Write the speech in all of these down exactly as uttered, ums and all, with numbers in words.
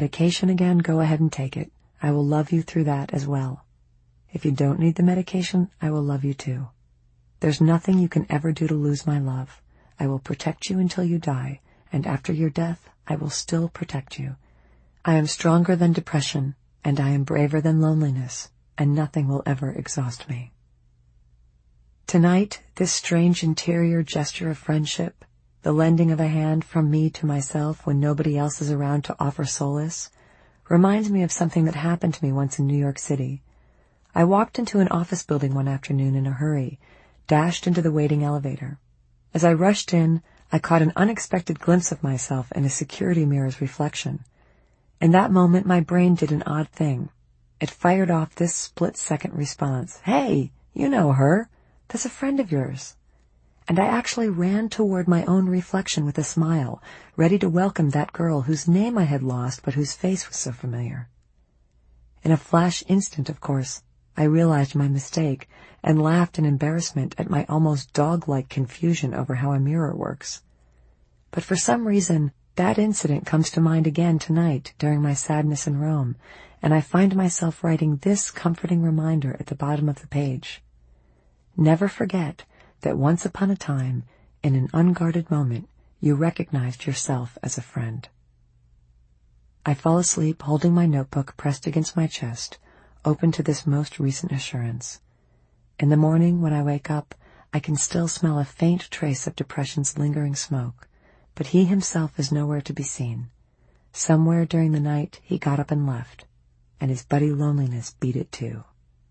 medication again, go ahead and take it. I will love you through that as well. If you don't need the medication, I will love you too. There's nothing you can ever do to lose my love. I will protect you until you die, and after your death, I will still protect you. I am stronger than depression, and I am braver than loneliness, and nothing will ever exhaust me. Tonight, this strange interior gesture of friendship, the lending of a hand from me to myself when nobody else is around to offer solace, reminds me of something that happened to me once in New York City. I walked into an office building one afternoon in a hurry, dashed into the waiting elevator. As I rushed in, I caught an unexpected glimpse of myself in a security mirror's reflection. In that moment, my brain did an odd thing. It fired off this split-second response. Hey, you know her. That's a friend of yours. And I actually ran toward my own reflection with a smile, ready to welcome that girl whose name I had lost but whose face was so familiar. In a flash instant, of course, I realized my mistake and laughed in embarrassment at my almost dog-like confusion over how a mirror works. But for some reason, that incident comes to mind again tonight during my sadness in Rome, and I find myself writing this comforting reminder at the bottom of the page. Never forget that once upon a time, in an unguarded moment, you recognized yourself as a friend. I fall asleep holding my notebook pressed against my chest, open to this most recent assurance. In the morning, when I wake up, I can still smell a faint trace of depression's lingering smoke, but he himself is nowhere to be seen. Somewhere during the night, he got up and left, and his buddy loneliness beat it too.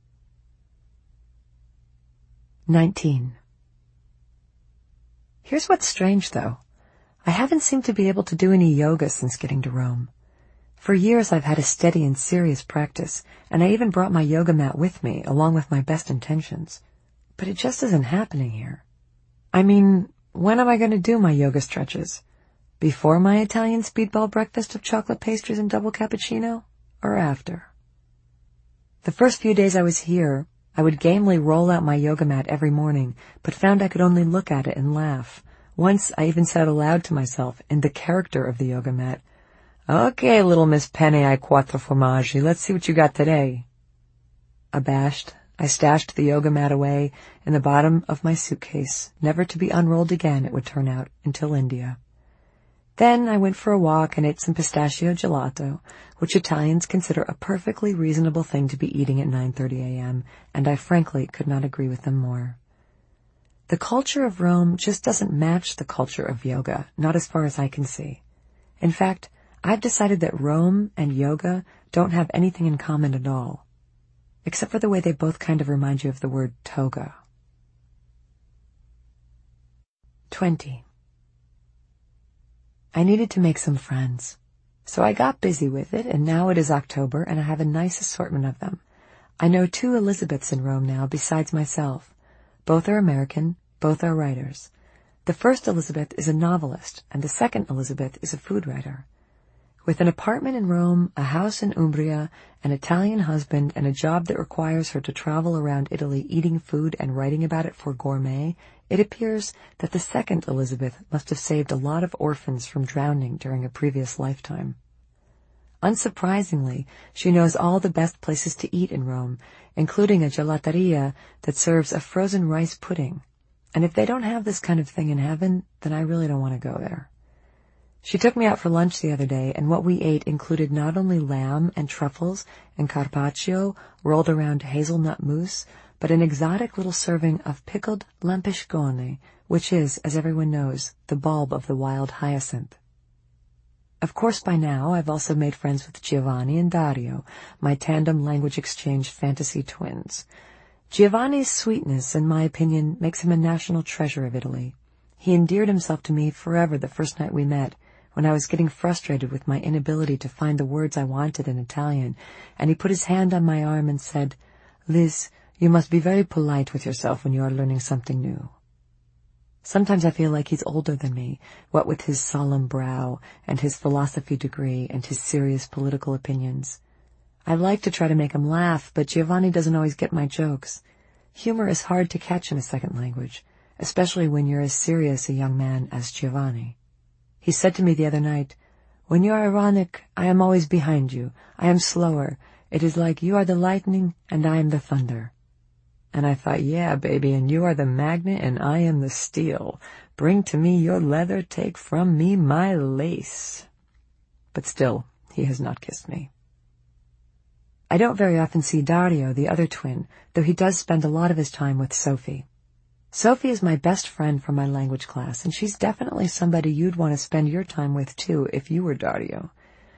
nineteen. Here's what's strange, though. I haven't seemed to be able to do any yoga since getting to Rome. For years I've had a steady and serious practice, and I even brought my yoga mat with me, along with my best intentions. But it just isn't happening here. I mean, when am I going to do my yoga stretches? Before my Italian speedball breakfast of chocolate pastries and double cappuccino, or after? The first few days I was here, I would gamely roll out my yoga mat every morning, but found I could only look at it and laugh. Once I even said aloud to myself, in the character of the yoga mat, "Okay, little Miss Penne ai quattro formaggi, let's see what you got today." Abashed, I stashed the yoga mat away in the bottom of my suitcase, never to be unrolled again, it would turn out, until India. Then I went for a walk and ate some pistachio gelato, which Italians consider a perfectly reasonable thing to be eating at nine thirty a.m., and I frankly could not agree with them more. The culture of Rome just doesn't match the culture of yoga, not as far as I can see. In fact, I've decided that Rome and yoga don't have anything in common at all, except for the way they both kind of remind you of the word toga. Twenty. I needed to make some friends, so I got busy with it, and now it is October, and I have a nice assortment of them. I know two Elizabeths in Rome now besides myself. Both are American, both are writers. The first Elizabeth is a novelist, and the second Elizabeth is a food writer. With an apartment in Rome, a house in Umbria, an Italian husband, and a job that requires her to travel around Italy eating food and writing about it for Gourmet, it appears that the second Elizabeth must have saved a lot of orphans from drowning during a previous lifetime. Unsurprisingly, she knows all the best places to eat in Rome, including a gelateria that serves a frozen rice pudding. And if they don't have this kind of thing in heaven, then I really don't want to go there. She took me out for lunch the other day, and what we ate included not only lamb and truffles and carpaccio rolled around hazelnut mousse, but an exotic little serving of pickled lampishcone, which is, as everyone knows, the bulb of the wild hyacinth. Of course, by now, I've also made friends with Giovanni and Dario, my tandem language exchange fantasy twins. Giovanni's sweetness, in my opinion, makes him a national treasure of Italy. He endeared himself to me forever the first night we met, when I was getting frustrated with my inability to find the words I wanted in Italian, and he put his hand on my arm and said, "Liz, you must be very polite with yourself when you are learning something new." Sometimes I feel like he's older than me, what with his solemn brow and his philosophy degree and his serious political opinions. I like to try to make him laugh, but Giovanni doesn't always get my jokes. Humor is hard to catch in a second language, especially when you're as serious a young man as Giovanni. He said to me the other night, When you are ironic, I am always behind you. I am slower. It is like you are the lightning and I am the thunder. And I thought, yeah, baby, and you are the magnet and I am the steel. Bring to me your leather, take from me my lace. But still, he has not kissed me. I don't very often see Dario, the other twin, though he does spend a lot of his time with Sophie. Sophie is my best friend from my language class, and she's definitely somebody you'd want to spend your time with too if you were Dario.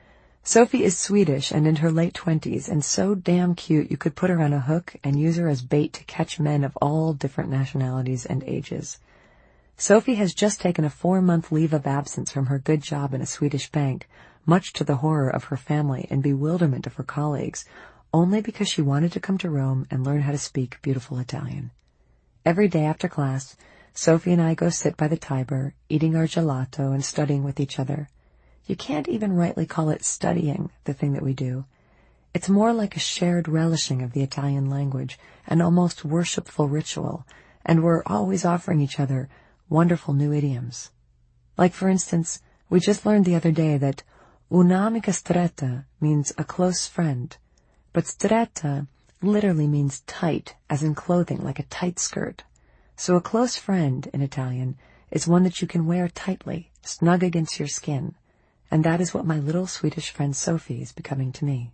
Sophie is Swedish and in her late twenties, and so damn cute you could put her on a hook and use her as bait to catch men of all different nationalities and ages. Sophie has just taken a four-month leave of absence from her good job in a Swedish bank, much to the horror of her family and bewilderment of her colleagues, only because she wanted to come to Rome and learn how to speak beautiful Italian. Every day after class, Sophie and I go sit by the Tiber, eating our gelato and studying with each other. You can't even rightly call it studying, the thing that we do. It's more like a shared relishing of the Italian language, an almost worshipful ritual, and we're always offering each other wonderful new idioms. Like, for instance, we just learned the other day that un'amica stretta means a close friend, but stretta literally means tight, as in clothing, like a tight skirt. So a close friend, in Italian, is one that you can wear tightly, snug against your skin, and that is what my little Swedish friend Sophie is becoming to me.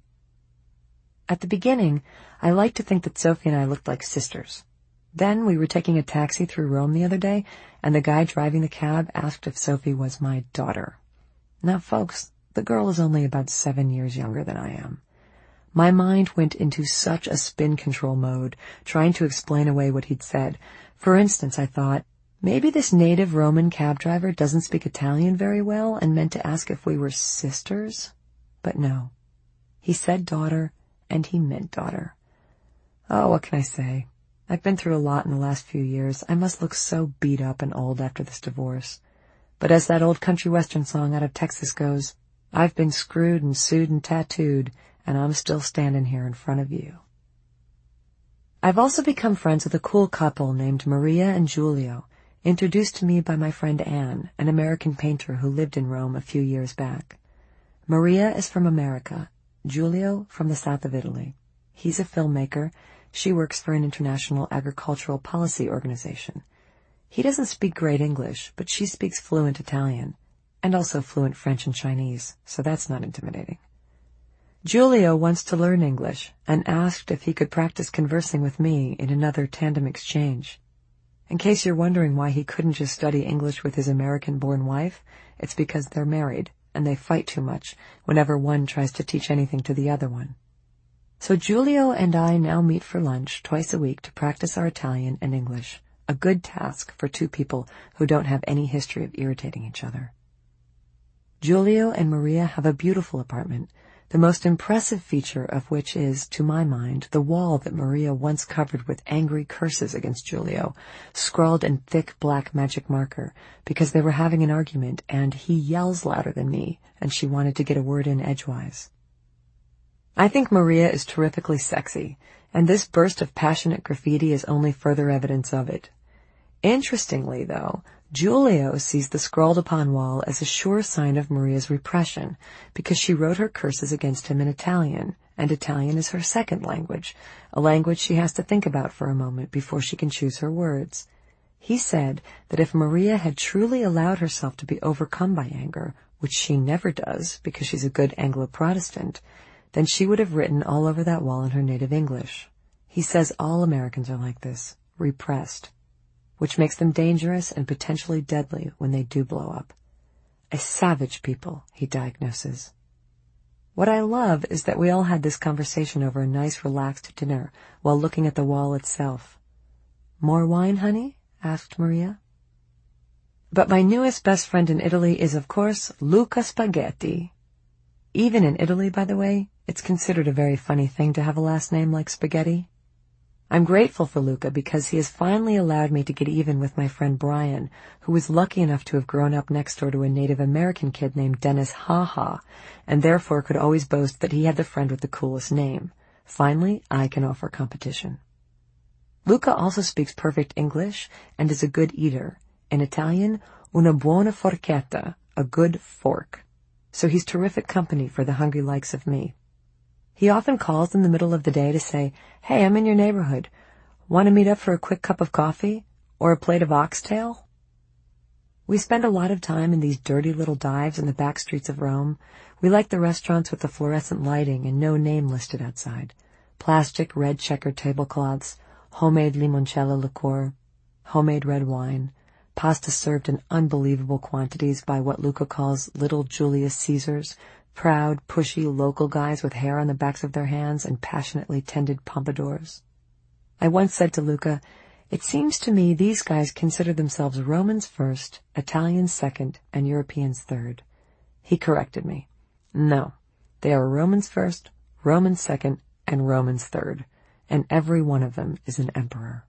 At the beginning, I liked to think that Sophie and I looked like sisters. Then we were taking a taxi through Rome the other day, and the guy driving the cab asked if Sophie was my daughter. Now, folks, the girl is only about seven years younger than I am. My mind went into such a spin control mode, trying to explain away what he'd said. For instance, I thought, maybe this native Roman cab driver doesn't speak Italian very well and meant to ask if we were sisters. But no. He said daughter, and he meant daughter. Oh, what can I say? I've been through a lot in the last few years. I must look so beat up and old after this divorce. But as that old country western song out of Texas goes, I've been screwed and sued and tattooed, and I'm still standing here in front of you. I've also become friends with a cool couple named Maria and Giulio, introduced to me by my friend Anne, an American painter who lived in Rome a few years back. Maria is from America, Giulio from the south of Italy. He's a filmmaker. She works for an international agricultural policy organization. He doesn't speak great English, but she speaks fluent Italian, and also fluent French and Chinese, so that's not intimidating. Giulio wants to learn English and asked if he could practice conversing with me in another tandem exchange. In case you're wondering why he couldn't just study English with his American-born wife, it's because they're married, and they fight too much whenever one tries to teach anything to the other one. So Giulio and I now meet for lunch twice a week to practice our Italian and English, a good task for two people who don't have any history of irritating each other. Giulio and Maria have a beautiful apartment, the most impressive feature of which is, to my mind, the wall that Maria once covered with angry curses against Giulio, scrawled in thick black magic marker, because they were having an argument and he yells louder than me, and she wanted to get a word in edgewise. I think Maria is terrifically sexy, and this burst of passionate graffiti is only further evidence of it. Interestingly, though, Giulio sees the scrawled-upon wall as a sure sign of Maria's repression, because she wrote her curses against him in Italian, and Italian is her second language, a language she has to think about for a moment before she can choose her words. He said that if Maria had truly allowed herself to be overcome by anger, which she never does because she's a good Anglo-Protestant, then she would have written all over that wall in her native English. He says all Americans are like this, repressed, which makes them dangerous and potentially deadly when they do blow up. A savage people, he diagnoses. What I love is that we all had this conversation over a nice, relaxed dinner while looking at the wall itself. More wine, honey? Asked Maria. But my newest best friend in Italy is, of course, Luca Spaghetti. Even in Italy, by the way, it's considered a very funny thing to have a last name like Spaghetti. I'm grateful for Luca because he has finally allowed me to get even with my friend Brian, who was lucky enough to have grown up next door to a Native American kid named Dennis Ha Ha, and therefore could always boast that he had the friend with the coolest name. Finally, I can offer competition. Luca also speaks perfect English and is a good eater. In Italian, una buona forchetta, a good fork. so he's terrific company for the hungry likes of me. He often calls in the middle of the day to say, "Hey, I'm in your neighborhood. Want to meet up for a quick cup of coffee? Or a plate of oxtail?" We spend a lot of time in these dirty little dives in the back streets of Rome. We like the restaurants with the fluorescent lighting and no name listed outside. Plastic red checkered tablecloths, homemade limoncello liqueur, homemade red wine, pasta served in unbelievable quantities by what Luca calls little Julius Caesars, proud, pushy local guys with hair on the backs of their hands and passionately tended pompadours. I once said to Luca, "It seems to me these guys consider themselves Romans first, Italians second, and Europeans third." He corrected me. No, they are Romans first, Romans second, and Romans third, and every one of them is an emperor.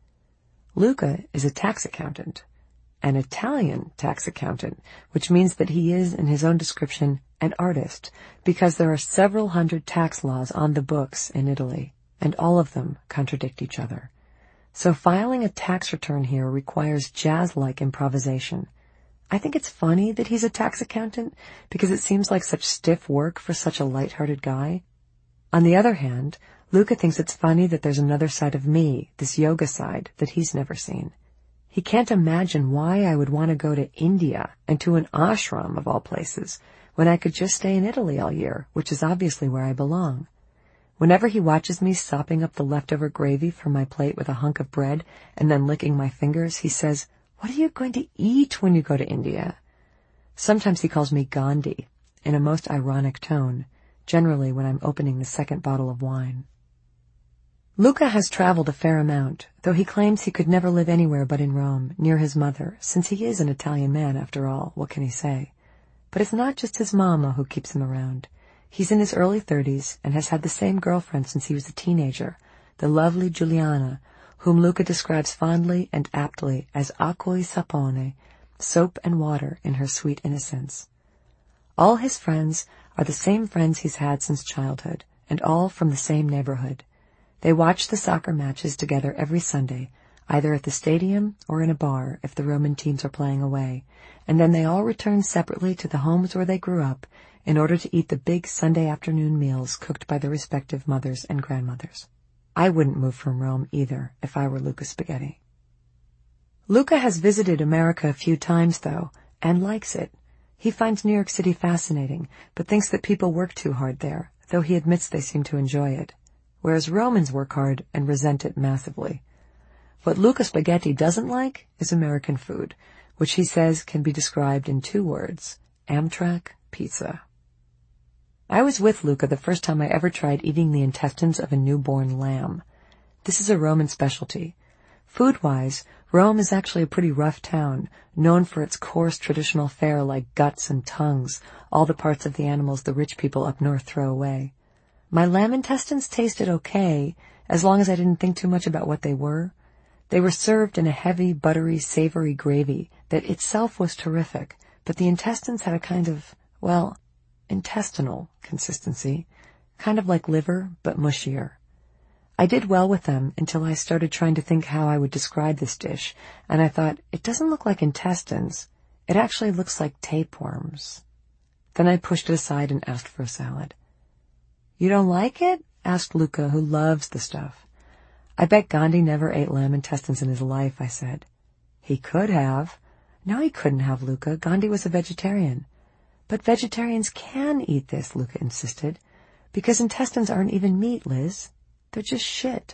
Luca is a tax accountant, an Italian tax accountant, which means that he is, in his own description, an artist, because there are several hundred tax laws on the books in Italy, and all of them contradict each other. So filing a tax return here requires jazz-like improvisation. I think it's funny that he's a tax accountant because it seems like such stiff work for such a light-hearted guy. On the other hand, Luca thinks it's funny that there's another side of me, this yoga side, that he's never seen. He can't imagine why I would want to go to India and to an ashram of all places when I could just stay in Italy all year, which is obviously where I belong. Whenever he watches me sopping up the leftover gravy from my plate with a hunk of bread and then licking my fingers, he says, "What are you going to eat when you go to India?" Sometimes he calls me Gandhi, in a most ironic tone, generally when I'm opening the second bottle of wine. Luca has traveled a fair amount, though he claims he could never live anywhere but in Rome, near his mother, since he is an Italian man after all, what can he say? But it's not just his mama who keeps him around. He's in his early thirties and has had the same girlfriend since he was a teenager, the lovely Giuliana, whom Luca describes fondly and aptly as acqua e sapone, soap and water in her sweet innocence. All his friends are the same friends he's had since childhood, and all from the same neighborhood. They watch the soccer matches together every Sunday, either at the stadium or in a bar if the Roman teams are playing away, and then they all return separately to the homes where they grew up in order to eat the big Sunday afternoon meals cooked by their respective mothers and grandmothers. I wouldn't move from Rome either if I were Luca Spaghetti. Luca has visited America a few times, though, and likes it. He finds New York City fascinating, but thinks that people work too hard there, though he admits they seem to enjoy it, whereas Romans work hard and resent it massively. What Luca Spaghetti doesn't like is American food, which he says can be described in two words: Amtrak pizza. I was with Luca the first time I ever tried eating the intestines of a newborn lamb. This is a Roman specialty. Food-wise, Rome is actually a pretty rough town, known for its coarse traditional fare like guts and tongues, all the parts of the animals the rich people up north throw away. My lamb intestines tasted okay, as long as I didn't think too much about what they were. They were served in a heavy, buttery, savory gravy that itself was terrific, but the intestines had a kind of, well, intestinal consistency, kind of like liver, but mushier. I did well with them until I started trying to think how I would describe this dish, and I thought, it doesn't look like intestines. It actually looks like tapeworms. Then I pushed it aside and asked for a salad. "You don't like it?" asked Luca, who loves the stuff. "I bet Gandhi never ate lamb intestines in his life," I said. "He could have." "No, he couldn't have, Luca. Gandhi was a vegetarian." "But vegetarians can eat this," Luca insisted, "because intestines aren't even meat, Liz. They're just shit."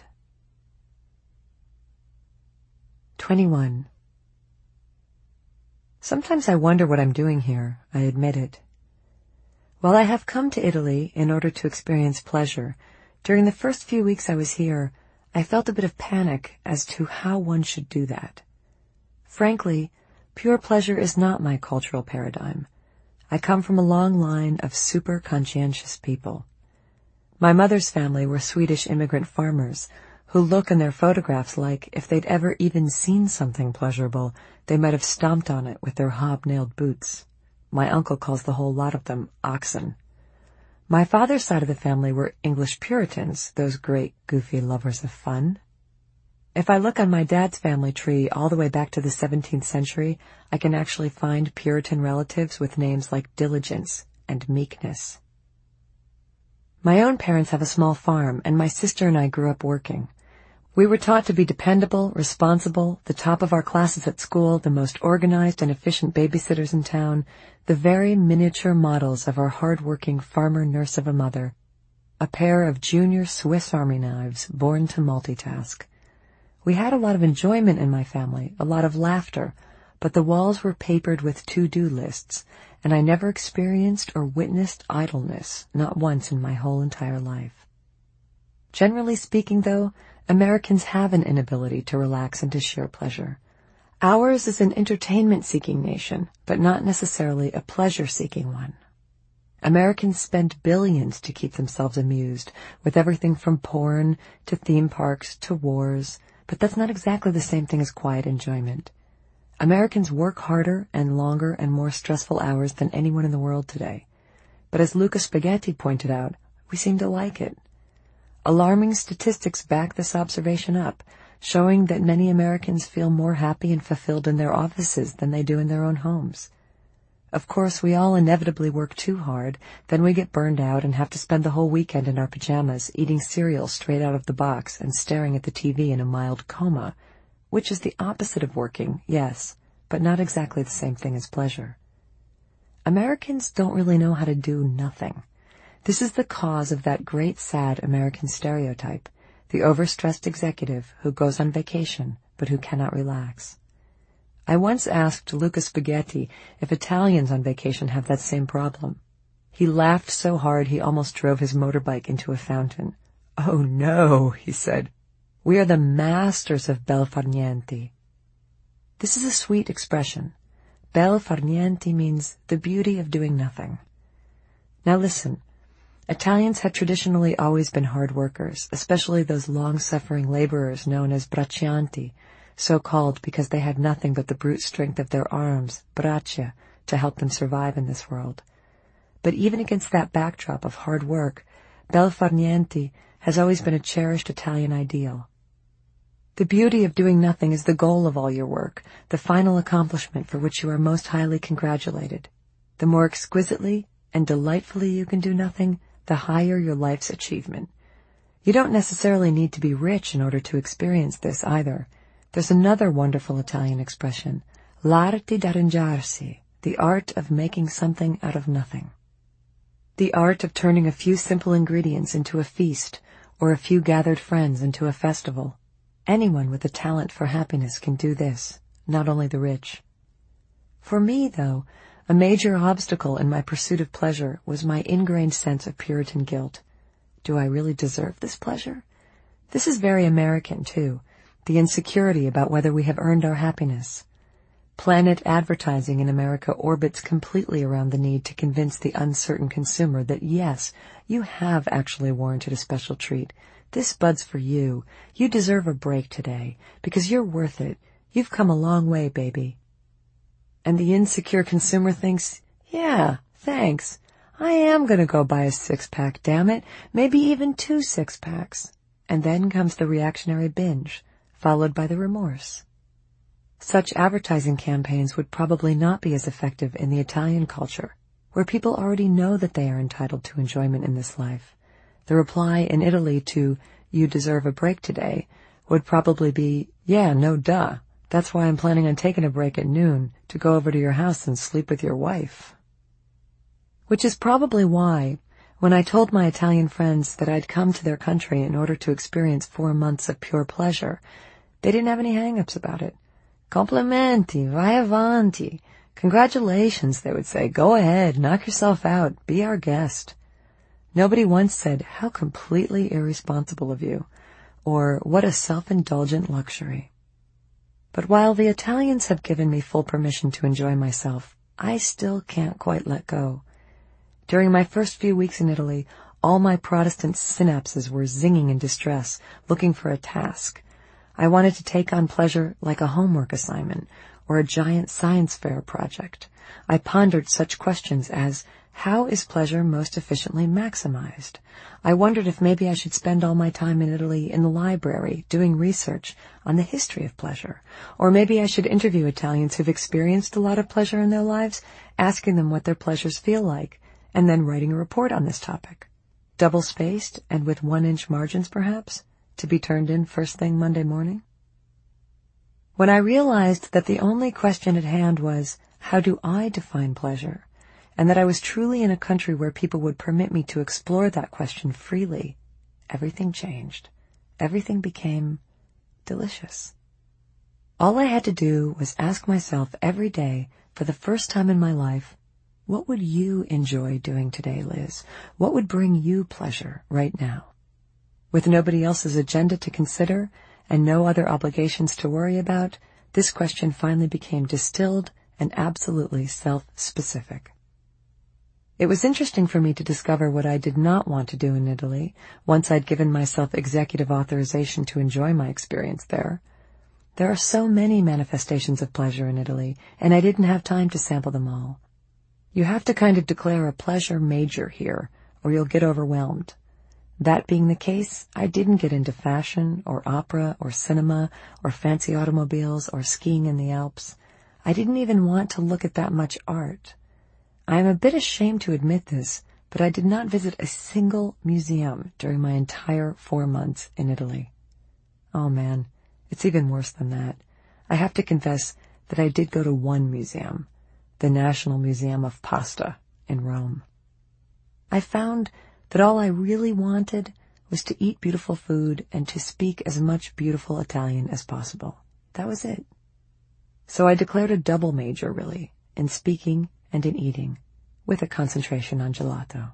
twenty-one. Sometimes I wonder what I'm doing here, I admit it. While I have come to Italy in order to experience pleasure, during the first few weeks I was here, I felt a bit of panic as to how one should do that. Frankly, pure pleasure is not my cultural paradigm. I come from a long line of super conscientious people. My mother's family were Swedish immigrant farmers who look in their photographs like if they'd ever even seen something pleasurable, they might have stomped on it with their hobnailed boots. My uncle calls the whole lot of them oxen. My father's side of the family were English Puritans, those great, goofy lovers of fun. If I look on my dad's family tree all the way back to the seventeenth century, I can actually find Puritan relatives with names like Diligence, and meekness. My own parents have a small farm, and my sister and I grew up working. We were taught to be dependable, responsible, the top of our classes at school, the most organized and efficient babysitters in town, the very miniature models of our hard-working farmer nurse of a mother, a pair of junior Swiss Army knives born to multitask. We had a lot of enjoyment in my family, a lot of laughter, but the walls were papered with to-do lists, and I never experienced or witnessed idleness, not once in my whole entire life. Generally speaking, though, Americans have an inability to relax into sheer pleasure. Ours is an entertainment-seeking nation, but not necessarily a pleasure-seeking one. Americans spend billions to keep themselves amused, with everything from porn to theme parks to wars, but that's not exactly the same thing as quiet enjoyment. Americans work harder and longer and more stressful hours than anyone in the world today. But as Luca Spaghetti pointed out, we seem to like it. Alarming statistics back this observation up, showing that many Americans feel more happy and fulfilled in their offices than they do in their own homes. Of course, we all inevitably work too hard, then we get burned out and have to spend the whole weekend in our pajamas, eating cereal straight out of the box and staring at the T V in a mild coma, which is the opposite of working, yes, but not exactly the same thing as pleasure. Americans don't really know how to do nothing. This is the cause of that great sad American stereotype, the overstressed executive who goes on vacation but who cannot relax. I once asked Luca Spaghetti if Italians on vacation have that same problem. He laughed so hard he almost drove his motorbike into a fountain. "Oh no," he said. "We are the masters of bel far niente." This is a sweet expression. Bel far niente means the beauty of doing nothing. Now listen. Italians have traditionally always been hard workers, especially those long-suffering laborers known as braccianti, so called because they had nothing but the brute strength of their arms, braccia, to help them survive in this world. But even against that backdrop of hard work, bel far niente has always been a cherished Italian ideal. The beauty of doing nothing is the goal of all your work, the final accomplishment for which you are most highly congratulated. The more exquisitely and delightfully you can do nothing, the higher your life's achievement. You don't necessarily need to be rich in order to experience this either. There's another wonderful Italian expression, l'arte d'arrangiarsi, the art of making something out of nothing. The art of turning a few simple ingredients into a feast, or a few gathered friends into a festival. Anyone with a talent for happiness can do this, not only the rich. For me, though, a major obstacle in my pursuit of pleasure was my ingrained sense of Puritan guilt. Do I really deserve this pleasure? This is very American, too, the insecurity about whether we have earned our happiness. Planet advertising in America orbits completely around the need to convince the uncertain consumer that, yes, you have actually warranted a special treat. This bud's for you. You deserve a break today, because you're worth it. You've come a long way, baby. And the insecure consumer thinks, yeah, thanks. I am going to go buy a six-pack, damn it, maybe even two six-packs. And then comes the reactionary binge, followed by the remorse. Such advertising campaigns would probably not be as effective in the Italian culture, where people already know that they are entitled to enjoyment in this life. The reply in Italy to, you deserve a break today, would probably be, yeah, no duh. That's why I'm planning on taking a break at noon to go over to your house and sleep with your wife. Which is probably why, when I told my Italian friends that I'd come to their country in order to experience four months of pure pleasure, they didn't have any hang-ups about it. Complimenti, vai avanti. Congratulations, they would say. Go ahead, knock yourself out, be our guest. Nobody once said, how completely irresponsible of you, or what a self-indulgent luxury. But while the Italians have given me full permission to enjoy myself, I still can't quite let go. During my first few weeks in Italy, all my Protestant synapses were zinging in distress, looking for a task. I wanted to take on pleasure like a homework assignment or a giant science fair project. I pondered such questions as, how is pleasure most efficiently maximized? I wondered if maybe I should spend all my time in Italy in the library doing research on the history of pleasure, or maybe I should interview Italians who've experienced a lot of pleasure in their lives, asking them what their pleasures feel like, and then writing a report on this topic, double-spaced and with one-inch margins perhaps, to be turned in first thing Monday morning. When I realized that the only question at hand was, how do I define pleasure, and that I was truly in a country where people would permit me to explore that question freely, everything changed. Everything became delicious. All I had to do was ask myself every day, for the first time in my life, what would you enjoy doing today, Liz? What would bring you pleasure right now? With nobody else's agenda to consider and no other obligations to worry about, this question finally became distilled and absolutely self-specific. It was interesting for me to discover what I did not want to do in Italy once I'd given myself executive authorization to enjoy my experience there. There are so many manifestations of pleasure in Italy, and I didn't have time to sample them all. You have to kind of declare a pleasure major here, or you'll get overwhelmed. That being the case, I didn't get into fashion, or opera, or cinema, or fancy automobiles, or skiing in the Alps. I didn't even want to look at that much art. I am a bit ashamed to admit this, but I did not visit a single museum during my entire four months in Italy. Oh man, it's even worse than that. I have to confess that I did go to one museum, the National Museum of Pasta in Rome. I found that all I really wanted was to eat beautiful food and to speak as much beautiful Italian as possible. That was it. So I declared a double major, really, in speaking and in eating, with a concentration on gelato.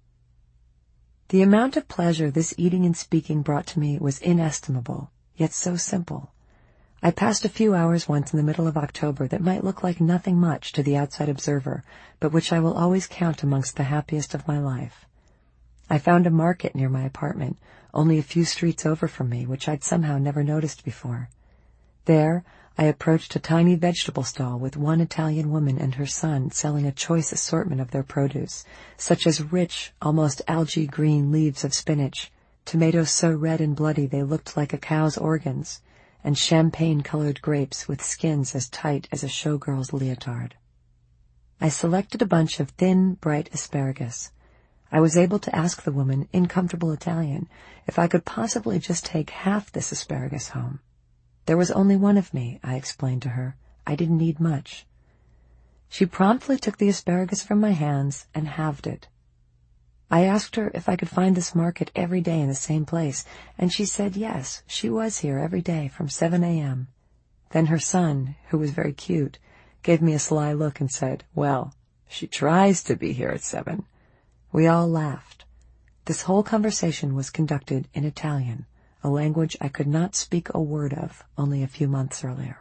The amount of pleasure this eating and speaking brought to me was inestimable, yet so simple. I passed a few hours once in the middle of October that might look like nothing much to the outside observer, but which I will always count amongst the happiest of my life. I found a market near my apartment, only a few streets over from me, which I'd somehow never noticed before. There, I approached a tiny vegetable stall with one Italian woman and her son selling a choice assortment of their produce, such as rich, almost algae-green leaves of spinach, tomatoes so red and bloody they looked like a cow's organs, and champagne-colored grapes with skins as tight as a showgirl's leotard. I selected a bunch of thin, bright asparagus. I was able to ask the woman, in comfortable Italian, if I could possibly just take half this asparagus home. There was only one of me, I explained to her. I didn't need much. She promptly took the asparagus from my hands and halved it. I asked her if I could find this market every day in the same place, and she said yes, she was here every day from seven a.m. Then her son, who was very cute, gave me a sly look and said, well, she tries to be here at seven. We all laughed. This whole conversation was conducted in Italian, a language I could not speak a word of only a few months earlier.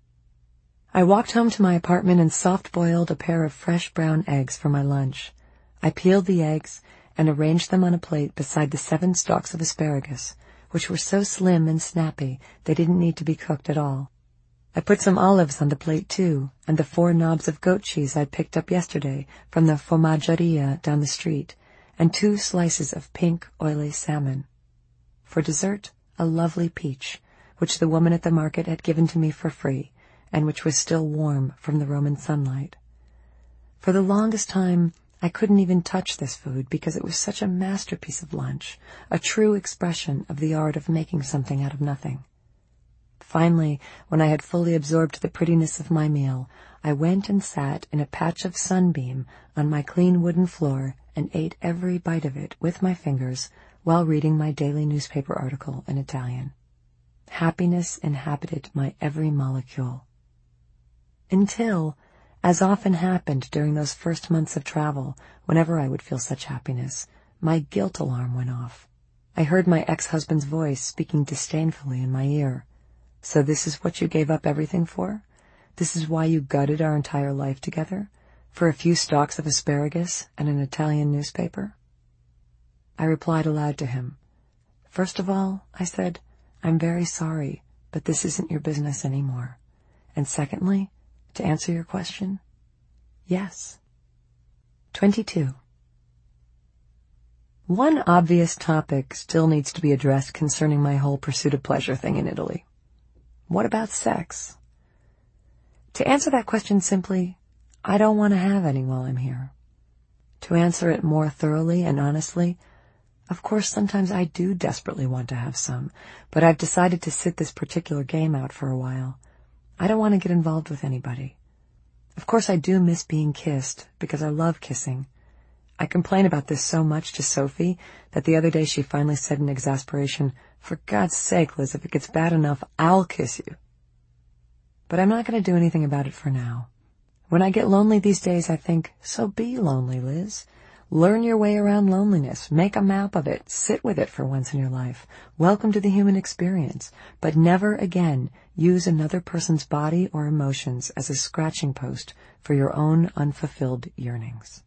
I walked home to my apartment and soft-boiled a pair of fresh brown eggs for my lunch. I peeled the eggs and arranged them on a plate beside the seven stalks of asparagus, which were so slim and snappy they didn't need to be cooked at all. I put some olives on the plate, too, and the four knobs of goat cheese I'd picked up yesterday from the formaggeria down the street, and two slices of pink, oily salmon. For dessert, a lovely peach, which the woman at the market had given to me for free, and which was still warm from the Roman sunlight. For the longest time, I couldn't even touch this food because it was such a masterpiece of lunch, a true expression of the art of making something out of nothing. Finally, when I had fully absorbed the prettiness of my meal, I went and sat in a patch of sunbeam on my clean wooden floor and ate every bite of it with my fingers while reading my daily newspaper article in Italian. Happiness inhabited my every molecule. Until, as often happened during those first months of travel, whenever I would feel such happiness, my guilt alarm went off. I heard my ex-husband's voice speaking disdainfully in my ear. So this is what you gave up everything for? This is why you gutted our entire life together? For a few stalks of asparagus and an Italian newspaper? I replied aloud to him. First of all, I said, I'm very sorry, but this isn't your business anymore. And secondly, to answer your question, yes. twenty-two. One obvious topic still needs to be addressed concerning my whole pursuit of pleasure thing in Italy. What about sex? To answer that question simply, I don't want to have any while I'm here. To answer it more thoroughly and honestly, of course sometimes I do desperately want to have some, but I've decided to sit this particular game out for a while. I don't want to get involved with anybody. Of course I do miss being kissed, because I love kissing. I complain about this so much to Sophie that the other day she finally said in exasperation, "For God's sake, Liz, if it gets bad enough, I'll kiss you." But I'm not going to do anything about it for now. When I get lonely these days, I think, so be lonely, Liz. Learn your way around loneliness. Make a map of it. Sit with it for once in your life. Welcome to the human experience. But never again use another person's body or emotions as a scratching post for your own unfulfilled yearnings.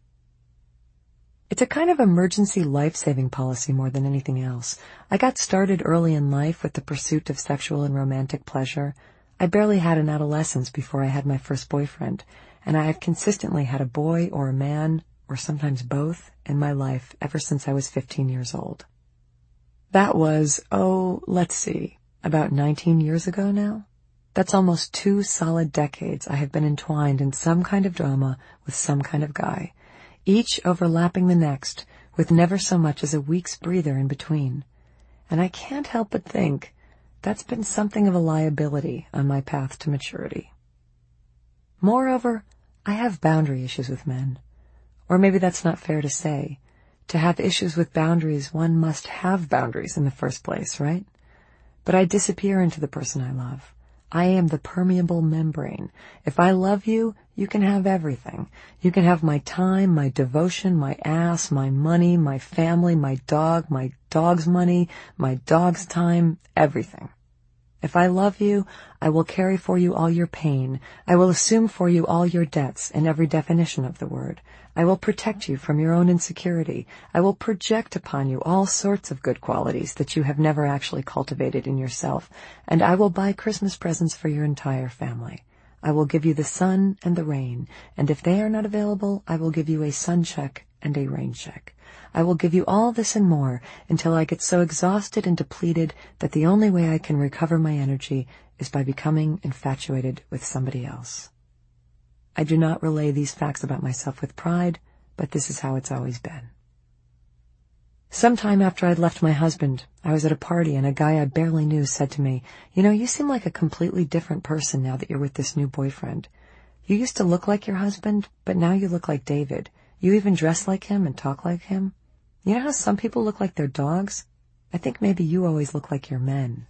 It's a kind of emergency life-saving policy more than anything else. I got started early in life with the pursuit of sexual and romantic pleasure. I barely had an adolescence before I had my first boyfriend, and I have consistently had a boy or a man, or sometimes both, in my life ever since I was fifteen years old. That was, oh, let's see, about nineteen years ago now? That's almost two solid decades I have been entwined in some kind of drama with some kind of guy, each overlapping the next, with never so much as a week's breather in between. And I can't help but think that's been something of a liability on my path to maturity. Moreover, I have boundary issues with men. Or maybe that's not fair to say. To have issues with boundaries, one must have boundaries in the first place, right? But I disappear into the person I love. I am the permeable membrane. If I love you, you can have everything. You can have my time, my devotion, my ass, my money, my family, my dog, my dog's money, my dog's time, everything. If I love you, I will carry for you all your pain. I will assume for you all your debts in every definition of the word. I will protect you from your own insecurity. I will project upon you all sorts of good qualities that you have never actually cultivated in yourself. And I will buy Christmas presents for your entire family. I will give you the sun and the rain. And if they are not available, I will give you a sun check and a rain check. I will give you all this and more until I get so exhausted and depleted that the only way I can recover my energy is by becoming infatuated with somebody else. I do not relay these facts about myself with pride, but this is how it's always been. Sometime after I'd left my husband, I was at a party and a guy I barely knew said to me, "You know, you seem like a completely different person now that you're with this new boyfriend. You used to look like your husband, but now you look like David. You even dress like him and talk like him. You know how some people look like their dogs? I think maybe you always look like your men."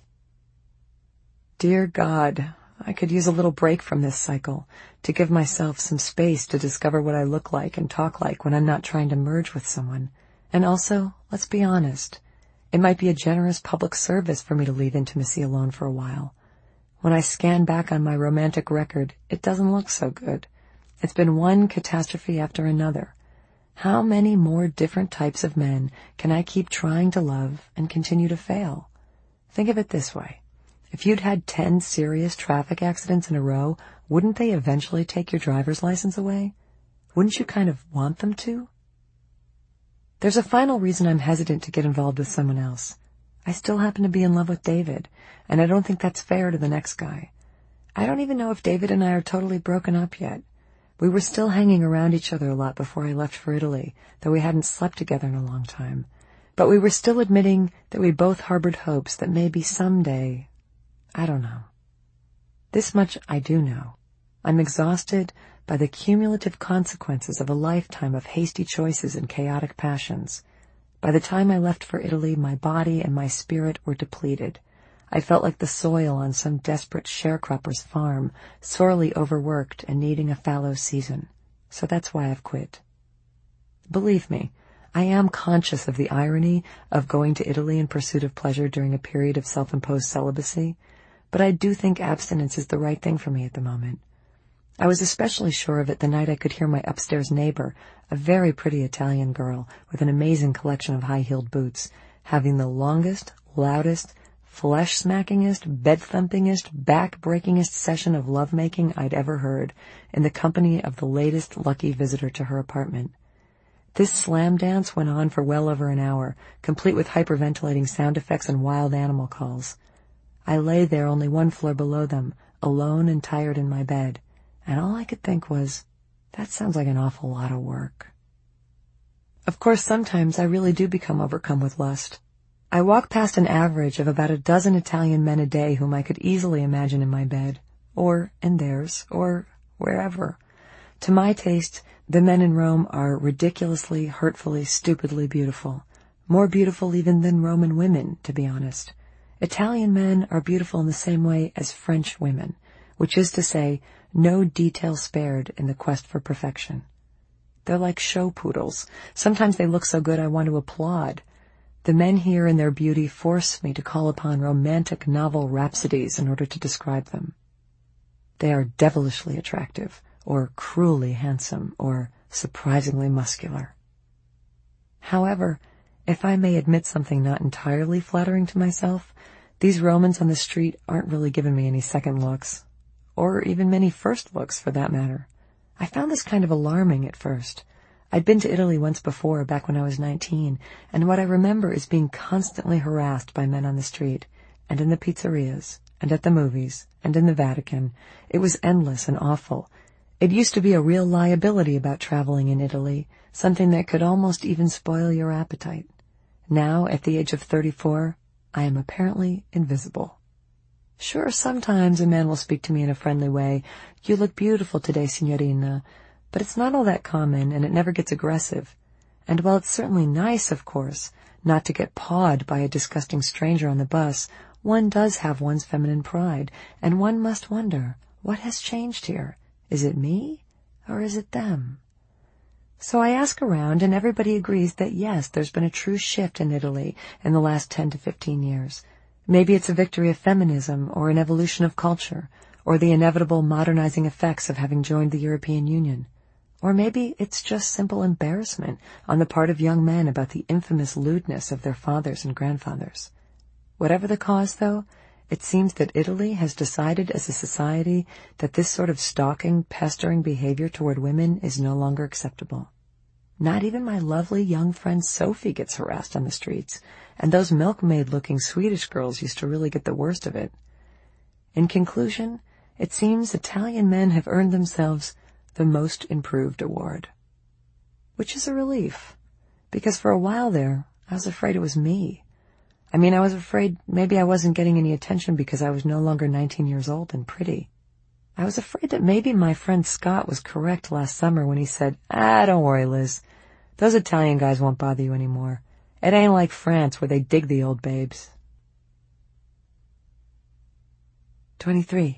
Dear God, I could use a little break from this cycle to give myself some space to discover what I look like and talk like when I'm not trying to merge with someone. And also, let's be honest, it might be a generous public service for me to leave intimacy alone for a while. When I scan back on my romantic record, it doesn't look so good. It's been one catastrophe after another. How many more different types of men can I keep trying to love and continue to fail? Think of it this way. If you'd had ten serious traffic accidents in a row, wouldn't they eventually take your driver's license away? Wouldn't you kind of want them to? There's a final reason I'm hesitant to get involved with someone else. I still happen to be in love with David, and I don't think that's fair to the next guy. I don't even know if David and I are totally broken up yet. We were still hanging around each other a lot before I left for Italy, though we hadn't slept together in a long time. But we were still admitting that we both harbored hopes that maybe someday, I don't know. This much I do know. I'm exhausted by the cumulative consequences of a lifetime of hasty choices and chaotic passions. By the time I left for Italy, my body and my spirit were depleted. I felt like the soil on some desperate sharecropper's farm, sorely overworked and needing a fallow season. So that's why I've quit. Believe me, I am conscious of the irony of going to Italy in pursuit of pleasure during a period of self-imposed celibacy, but I do think abstinence is the right thing for me at the moment. I was especially sure of it the night I could hear my upstairs neighbor, a very pretty Italian girl with an amazing collection of high-heeled boots, having the longest, loudest, flesh-smackingest, bed-thumpingest, back-breakingest session of lovemaking I'd ever heard, in the company of the latest lucky visitor to her apartment. This slam dance went on for well over an hour, complete with hyperventilating sound effects and wild animal calls. I lay there only one floor below them, alone and tired in my bed, and all I could think was, that sounds like an awful lot of work. Of course, sometimes I really do become overcome with lust. I walk past an average of about a dozen Italian men a day whom I could easily imagine in my bed, or in theirs, or wherever. To my taste, the men in Rome are ridiculously, hurtfully, stupidly beautiful. More beautiful even than Roman women, to be honest. Italian men are beautiful in the same way as French women, which is to say, no detail spared in the quest for perfection. They're like show poodles. Sometimes they look so good I want to applaud. The men here in their beauty force me to call upon romantic novel rhapsodies in order to describe them. They are devilishly attractive, or cruelly handsome, or surprisingly muscular. However, if I may admit something not entirely flattering to myself, these Romans on the street aren't really giving me any second looks, or even many first looks for that matter. I found this kind of alarming at first. I'd been to Italy once before, back when I was nineteen, and what I remember is being constantly harassed by men on the street, and in the pizzerias, and at the movies, and in the Vatican. It was endless and awful. It used to be a real liability about traveling in Italy, something that could almost even spoil your appetite. Now, at the age of thirty-four, I am apparently invisible. Sure, sometimes a man will speak to me in a friendly way. "You look beautiful today, signorina," but it's not all that common, and it never gets aggressive. And while it's certainly nice, of course, not to get pawed by a disgusting stranger on the bus, one does have one's feminine pride, and one must wonder, what has changed here? Is it me, or is it them? So I ask around, and everybody agrees that yes, there's been a true shift in Italy in the last ten to fifteen years. Maybe it's a victory of feminism, or an evolution of culture, or the inevitable modernizing effects of having joined the European Union. Or maybe it's just simple embarrassment on the part of young men about the infamous lewdness of their fathers and grandfathers. Whatever the cause, though, it seems that Italy has decided as a society that this sort of stalking, pestering behavior toward women is no longer acceptable. Not even my lovely young friend Sophie gets harassed on the streets, and those milkmaid-looking Swedish girls used to really get the worst of it. In conclusion, it seems Italian men have earned themselves the Most Improved award. Which is a relief, because for a while there, I was afraid it was me. I mean, I was afraid maybe I wasn't getting any attention because I was no longer nineteen years old and pretty. I was afraid that maybe my friend Scott was correct last summer when he said, "Ah, don't worry, Liz. Those Italian guys won't bother you anymore. It ain't like France where they dig the old babes." twenty-three.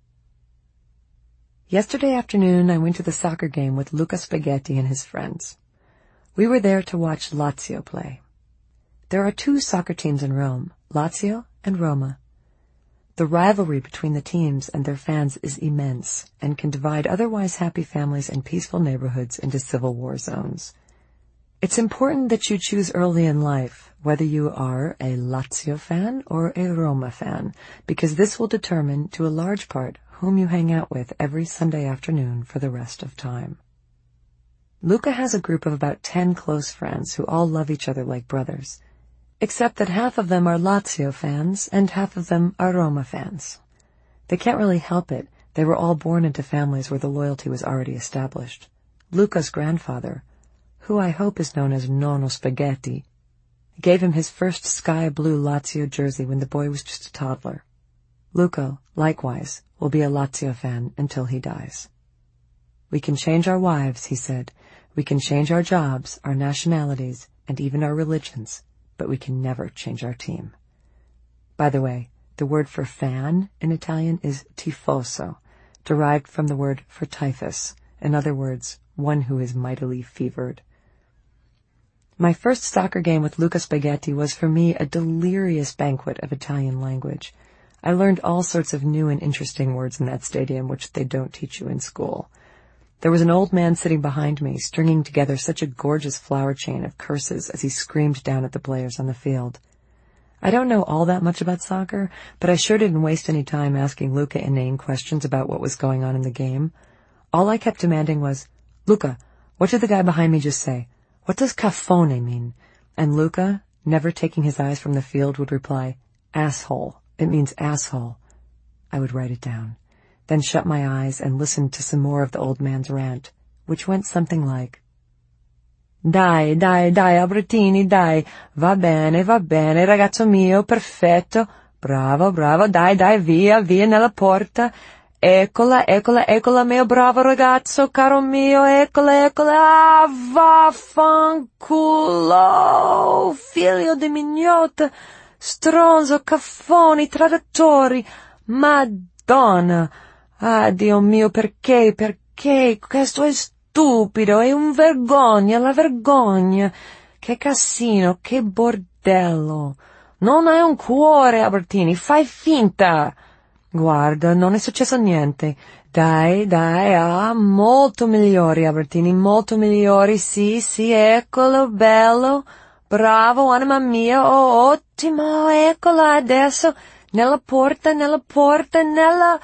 Yesterday afternoon I went to the soccer game with Luca Spaghetti and his friends. We were there to watch Lazio play. There are two soccer teams in Rome, Lazio and Roma. The rivalry between the teams and their fans is immense and can divide otherwise happy families and peaceful neighborhoods into civil war zones. It's important that you choose early in life whether you are a Lazio fan or a Roma fan, because this will determine, to a large part, whom you hang out with every Sunday afternoon for the rest of time. Luca has a group of about ten close friends who all love each other like brothers, except that half of them are Lazio fans and half of them are Roma fans. They can't really help it. They were all born into families where the loyalty was already established. Luca's grandfather, who I hope is known as Nonno Spaghetti, gave him his first sky blue Lazio jersey when the boy was just a toddler. Luca, likewise, will be a Lazio fan until he dies. "We can change our wives," he said. "We can change our jobs, our nationalities, and even our religions, but we can never change our team." By the way, the word for fan in Italian is tifoso, derived from the word for typhus, in other words, one who is mightily fevered. My first soccer game with Luca Spaghetti was for me a delirious banquet of Italian language. I learned all sorts of new and interesting words in that stadium which they don't teach you in school. There was an old man sitting behind me, stringing together such a gorgeous flower chain of curses as he screamed down at the players on the field. I don't know all that much about soccer, but I sure didn't waste any time asking Luca inane questions about what was going on in the game. All I kept demanding was, "Luca, what did the guy behind me just say? What does cafone mean?" And Luca, never taking his eyes from the field, would reply, "Asshole. It means asshole." I would write it down, then shut my eyes and listen to some more of the old man's rant, which went something like, Dai, dai, dai, Albertini, dai. Va bene, va bene, ragazzo mio, perfetto. Bravo, bravo, dai, dai, via, via nella porta. Eccola, eccola, eccola, mio bravo ragazzo, caro mio, eccola, eccola. Ah, vaffanculo, figlio di mignotta, stronzo, caffoni, traditori. Madonna. Ah, Dio mio, perché, perché? Questo è stupido, è un vergogna, la vergogna. Che casino, che bordello. Non hai un cuore, Albertini, fai finta. Guarda, non è successo niente. Dai, dai, ah, molto migliori, Albertini, molto migliori, sì, sì, eccolo, bello, bravo, anima mia, oh, ottimo, eccola adesso, nella porta, nella porta, nella...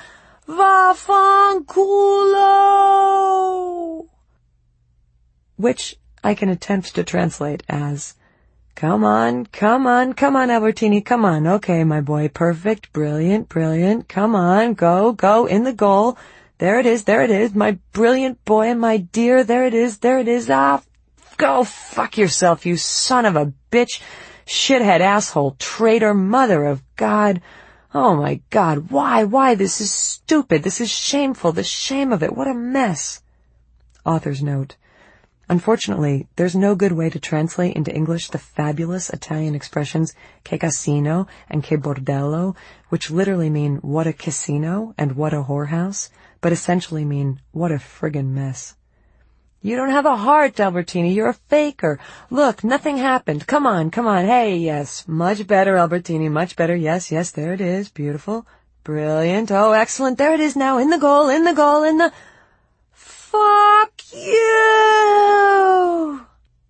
Vaffanculo! Which I can attempt to translate as, come on, come on, come on, Albertini, come on. Okay, my boy, perfect, brilliant, brilliant. Come on, go, go, in the goal. There it is, there it is, my brilliant boy, my dear, there it is, there it is. Ah, go fuck yourself, you son of a bitch, shithead, asshole, traitor, mother of God. Oh my God, why, why? This is stupid, this is shameful, the shame of it, what a mess. Author's note. Unfortunately, there's no good way to translate into English the fabulous Italian expressions che casino and che bordello, which literally mean what a casino and what a whorehouse, but essentially mean what a friggin' mess. You don't have a heart, Albertini, you're a faker. Look, nothing happened. Come on, come on. Hey, yes, much better, Albertini, much better. Yes, yes, there it is. Beautiful. Brilliant. Oh, excellent. There it is now. In the goal, in the goal, in the... Fuck you!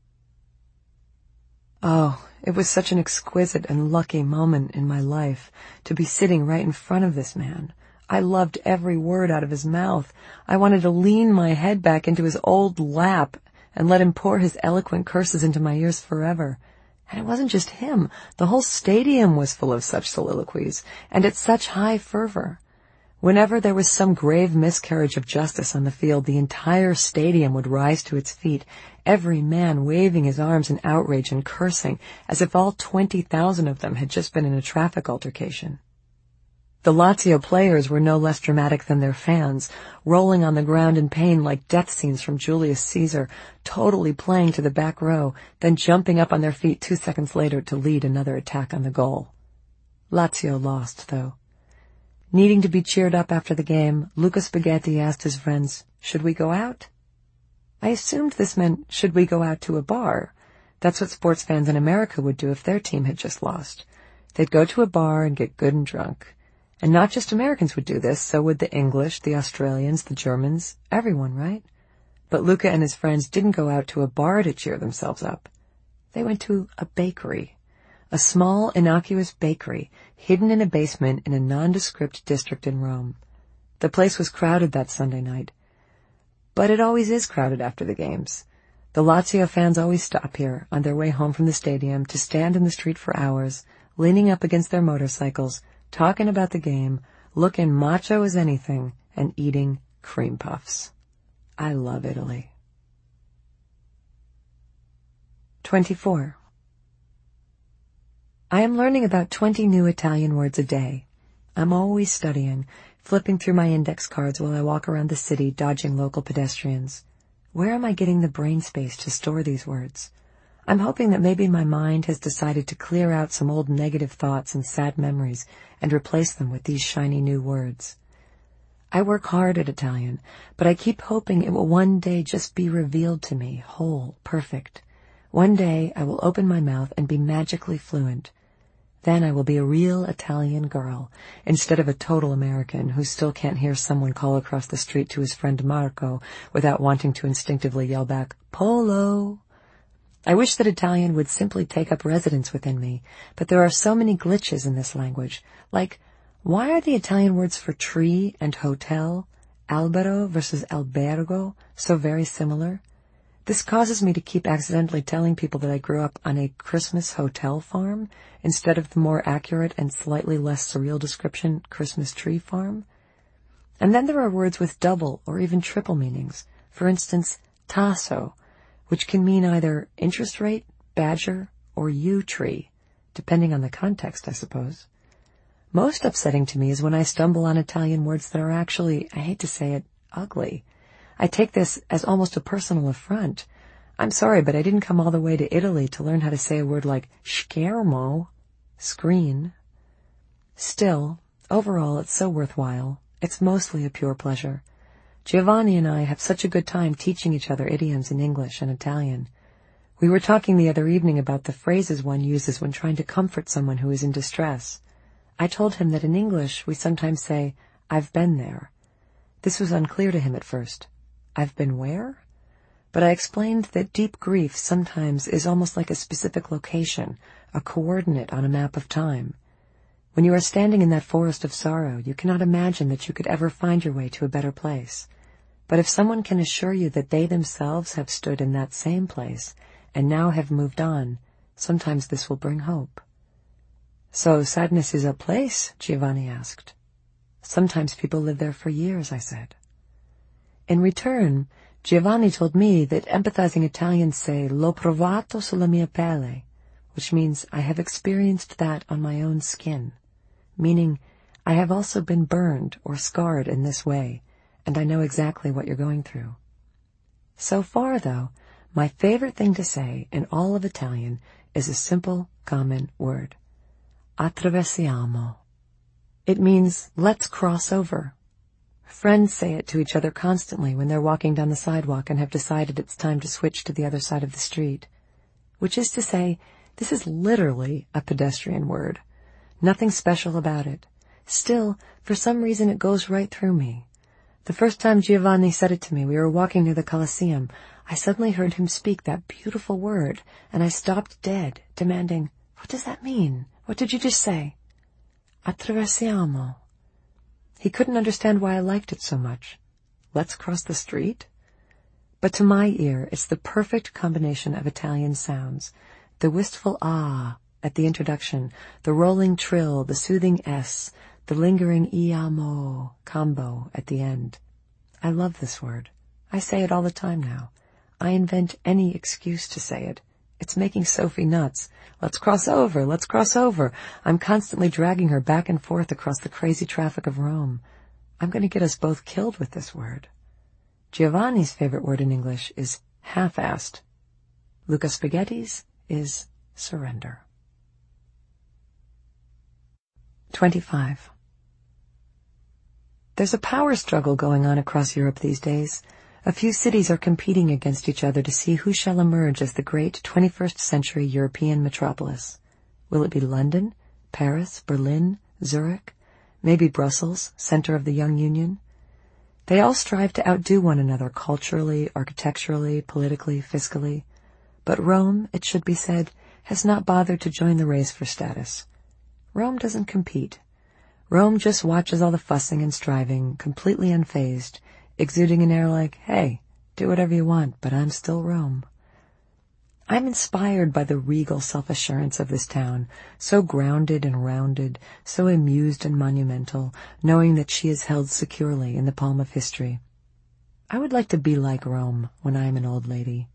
Oh, it was such an exquisite and lucky moment in my life to be sitting right in front of this man. I loved every word out of his mouth. I wanted to lean my head back into his old lap and let him pour his eloquent curses into my ears forever. And it wasn't just him. The whole stadium was full of such soliloquies, and at such high fervor. Whenever there was some grave miscarriage of justice on the field, the entire stadium would rise to its feet, every man waving his arms in outrage and cursing, as if all twenty thousand of them had just been in a traffic altercation. The Lazio players were no less dramatic than their fans, rolling on the ground in pain like death scenes from Julius Caesar, totally playing to the back row, then jumping up on their feet two seconds later to lead another attack on the goal. Lazio lost, though. Needing to be cheered up after the game, Luca Spaghetti asked his friends, should we go out? I assumed this meant, should we go out to a bar? That's what sports fans in America would do if their team had just lost. They'd go to a bar and get good and drunk. And not just Americans would do this, so would the English, the Australians, the Germans, everyone, right? But Luca and his friends didn't go out to a bar to cheer themselves up. They went to a bakery. A small, innocuous bakery, hidden in a basement in a nondescript district in Rome. The place was crowded that Sunday night. But it always is crowded after the games. The Lazio fans always stop here, on their way home from the stadium, to stand in the street for hours, leaning up against their motorcycles, talking about the game, looking macho as anything, and eating cream puffs. I love Italy. twenty-four. I am learning about twenty new Italian words a day. I'm always studying, flipping through my index cards while I walk around the city dodging local pedestrians. Where am I getting the brain space to store these words? I'm hoping that maybe my mind has decided to clear out some old negative thoughts and sad memories and replace them with these shiny new words. I work hard at Italian, but I keep hoping it will one day just be revealed to me, whole, perfect. One day I will open my mouth and be magically fluent. Then I will be a real Italian girl, instead of a total American who still can't hear someone call across the street to his friend Marco without wanting to instinctively yell back, Polo! I wish that Italian would simply take up residence within me, but there are so many glitches in this language. Like, why are the Italian words for tree and hotel, albero versus albergo, so very similar? This causes me to keep accidentally telling people that I grew up on a Christmas hotel farm instead of the more accurate and slightly less surreal description, Christmas tree farm. And then there are words with double or even triple meanings. For instance, tasso, which can mean either interest rate, badger, or yew tree, depending on the context, I suppose. Most upsetting to me is when I stumble on Italian words that are actually, I hate to say it, ugly. I take this as almost a personal affront. I'm sorry, but I didn't come all the way to Italy to learn how to say a word like schermo, screen. Still, overall, it's so worthwhile. It's mostly a pure pleasure. Giovanni and I have such a good time teaching each other idioms in English and Italian. We were talking the other evening about the phrases one uses when trying to comfort someone who is in distress. I told him that in English we sometimes say, I've been there. This was unclear to him at first. I've been where? But I explained that deep grief sometimes is almost like a specific location, a coordinate on a map of time. When you are standing in that forest of sorrow, you cannot imagine that you could ever find your way to a better place. But if someone can assure you that they themselves have stood in that same place and now have moved on, sometimes this will bring hope. So sadness is a place? Giovanni asked. Sometimes people live there for years, I said. In return, Giovanni told me that empathizing Italians say l'ho provato sulla mia pelle, which means I have experienced that on my own skin, meaning I have also been burned or scarred in this way, and I know exactly what you're going through. So far, though, my favorite thing to say in all of Italian is a simple, common word. Attraversiamo. It means, let's cross over. Friends say it to each other constantly when they're walking down the sidewalk and have decided it's time to switch to the other side of the street. Which is to say, this is literally a pedestrian word. Nothing special about it. Still, for some reason it goes right through me. The first time Giovanni said it to me, we were walking near the Colosseum. I suddenly heard him speak that beautiful word, and I stopped dead, demanding, what does that mean? What did you just say? Attraversiamo. He couldn't understand why I liked it so much. Let's cross the street? But to my ear, it's the perfect combination of Italian sounds. The wistful ah at the introduction, the rolling trill, the soothing s, the lingering iamo combo at the end. I love this word. I say it all the time now. I invent any excuse to say it. It's making Sophie nuts. Let's cross over, let's cross over. I'm constantly dragging her back and forth across the crazy traffic of Rome. I'm going to get us both killed with this word. Giovanni's favorite word in English is half-assed. Luca Spaghetti's is surrender. twenty-five. There's a power struggle going on across Europe these days. A few cities are competing against each other to see who shall emerge as the great twenty-first century European metropolis. Will it be London, Paris, Berlin, Zurich, maybe Brussels, center of the young union? They all strive to outdo one another culturally, architecturally, politically, fiscally. But Rome, it should be said, has not bothered to join the race for status. Rome doesn't compete. Rome just watches all the fussing and striving, completely unfazed, exuding an air like, hey, do whatever you want, but I'm still Rome. I'm inspired by the regal self-assurance of this town, so grounded and rounded, so amused and monumental, knowing that she is held securely in the palm of history. I would like to be like Rome when I am an old lady.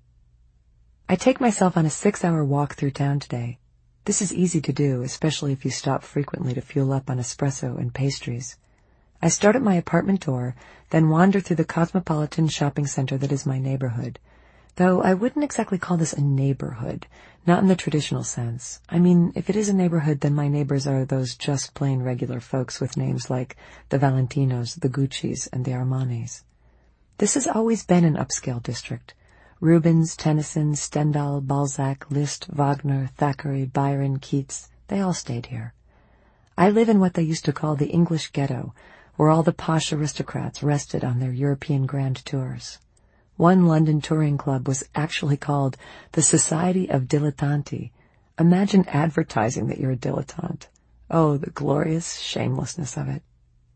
I take myself on a six-hour walk through town today. This is easy to do, especially if you stop frequently to fuel up on espresso and pastries. I start at my apartment door, then wander through the cosmopolitan shopping center that is my neighborhood. Though I wouldn't exactly call this a neighborhood, not in the traditional sense. I mean, if it is a neighborhood, then my neighbors are those just plain regular folks with names like the Valentinos, the Guccis, and the Armanis. This has always been an upscale district. Rubens, Tennyson, Stendhal, Balzac, Liszt, Wagner, Thackeray, Byron, Keats, they all stayed here. I live in what they used to call the English ghetto, where all the posh aristocrats rested on their European grand tours. One London touring club was actually called the Society of Dilettanti. Imagine advertising that you're a dilettante. Oh, the glorious shamelessness of it.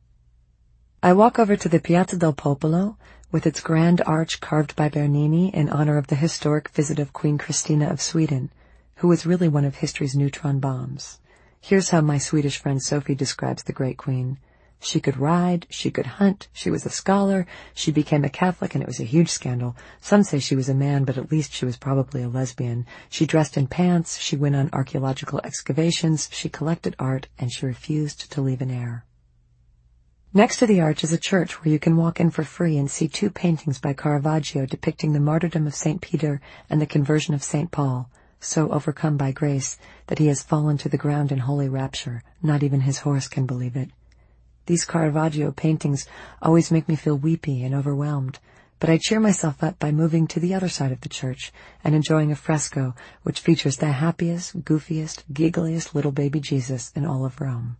I walk over to the Piazza del Popolo, with its grand arch carved by Bernini in honor of the historic visit of Queen Christina of Sweden, who was really one of history's neutron bombs. Here's how my Swedish friend Sophie describes the great queen. She could ride, she could hunt, she was a scholar, she became a Catholic and it was a huge scandal. Some say she was a man, but at least she was probably a lesbian. She dressed in pants, she went on archaeological excavations, she collected art, and she refused to leave an heir. Next to the arch is a church where you can walk in for free and see two paintings by Caravaggio depicting the martyrdom of Saint Peter and the conversion of Saint Paul, so overcome by grace that he has fallen to the ground in holy rapture. Not even his horse can believe it. These Caravaggio paintings always make me feel weepy and overwhelmed, but I cheer myself up by moving to the other side of the church and enjoying a fresco which features the happiest, goofiest, giggliest little baby Jesus in all of Rome.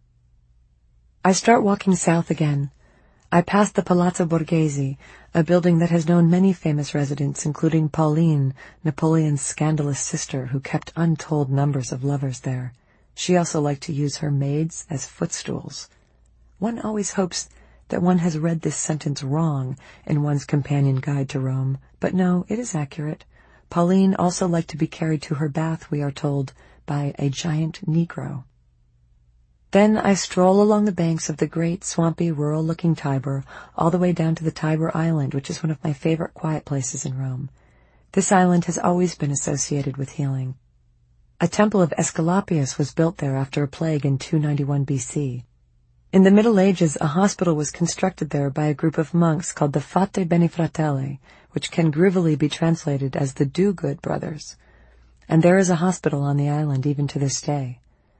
I start walking south again. I pass the Palazzo Borghese, a building that has known many famous residents, including Pauline, Napoleon's scandalous sister, who kept untold numbers of lovers there. She also liked to use her maids as footstools. One always hopes that one has read this sentence wrong in one's companion guide to Rome, but no, it is accurate. Pauline also liked to be carried to her bath, we are told, by a giant Negro. Then I stroll along the banks of the great, swampy, rural-looking Tiber, all the way down to the Tiber Island, which is one of my favorite quiet places in Rome. This island has always been associated with healing. A temple of Aesculapius was built there after a plague in two ninety-one B C. In the Middle Ages, a hospital was constructed there by a group of monks called the Fate Bene Fratelli, which can groovily be translated as the Do-Good Brothers. And there is a hospital on the island even to this day.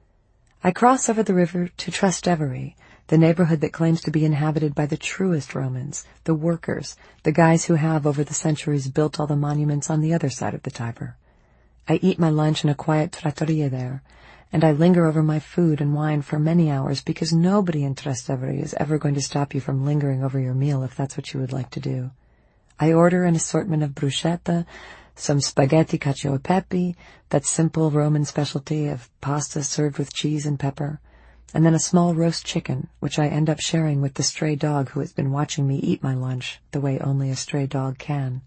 I cross over the river to Trastevere, the neighborhood that claims to be inhabited by the truest Romans, the workers, the guys who have, over the centuries, built all the monuments on the other side of the Tiber. I eat my lunch in a quiet trattoria there, and I linger over my food and wine for many hours because nobody in Trastevere is ever going to stop you from lingering over your meal if that's what you would like to do. I order an assortment of bruschetta, some spaghetti cacio e pepe, that simple Roman specialty of pasta served with cheese and pepper, and then a small roast chicken, which I end up sharing with the stray dog who has been watching me eat my lunch the way only a stray dog can.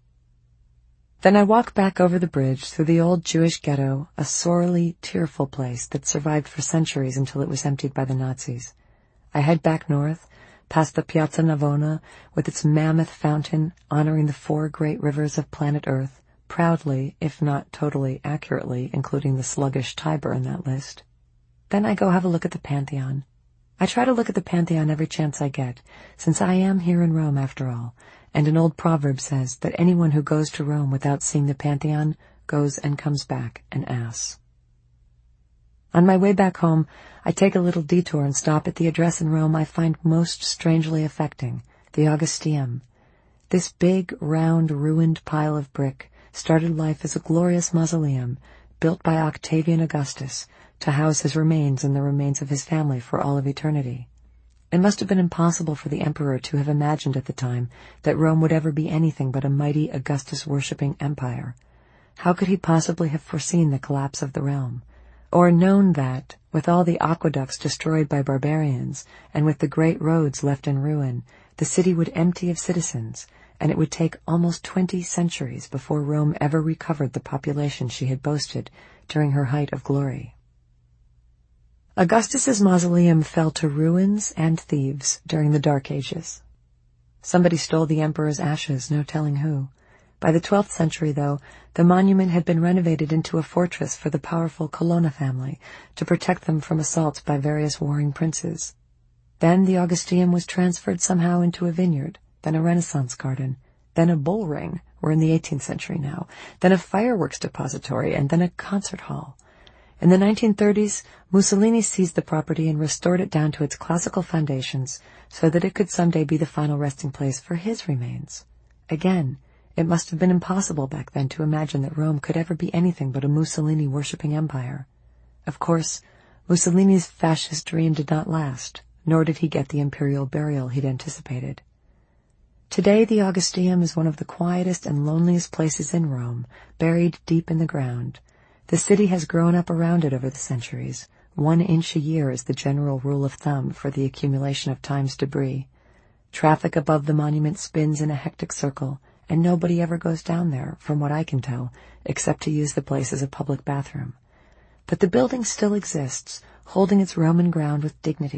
Then I walk back over the bridge through the old Jewish ghetto, a sorely tearful place that survived for centuries until it was emptied by the Nazis. I head back north, past the Piazza Navona, with its mammoth fountain honoring the four great rivers of planet Earth, proudly, if not totally accurately, including the sluggish Tiber in that list. Then I go have a look at the Pantheon. I try to look at the Pantheon every chance I get, since I am here in Rome after all, and an old proverb says that anyone who goes to Rome without seeing the Pantheon goes and comes back an ass. On my way back home, I take a little detour and stop at the address in Rome I find most strangely affecting, the Augusteum. This big, round, ruined pile of brick started life as a glorious mausoleum built by Octavian Augustus to house his remains and the remains of his family for all of eternity. It must have been impossible for the emperor to have imagined at the time that Rome would ever be anything but a mighty Augustus-worshipping empire. How could he possibly have foreseen the collapse of the realm, or known that, with all the aqueducts destroyed by barbarians and with the great roads left in ruin, the city would empty of citizens, and it would take almost twenty centuries before Rome ever recovered the population she had boasted during her height of glory? Augustus's mausoleum fell to ruins and thieves during the Dark Ages. Somebody stole the emperor's ashes, no telling who. By the twelfth century, though, the monument had been renovated into a fortress for the powerful Colonna family to protect them from assaults by various warring princes. Then the Augusteum was transferred somehow into a vineyard, then a Renaissance garden, then a bull ring, we're in the eighteenth century now, then a fireworks depository, and then a concert hall. In the nineteen thirties, Mussolini seized the property and restored it down to its classical foundations so that it could someday be the final resting place for his remains. Again, it must have been impossible back then to imagine that Rome could ever be anything but a Mussolini-worshipping empire. Of course, Mussolini's fascist dream did not last, nor did he get the imperial burial he'd anticipated. Today, the Augusteum is one of the quietest and loneliest places in Rome, buried deep in the ground. The city has grown up around it over the centuries. One inch a year is the general rule of thumb for the accumulation of time's debris. Traffic above the monument spins in a hectic circle, and nobody ever goes down there, from what I can tell, except to use the place as a public bathroom. But the building still exists, holding its Roman ground with dignity,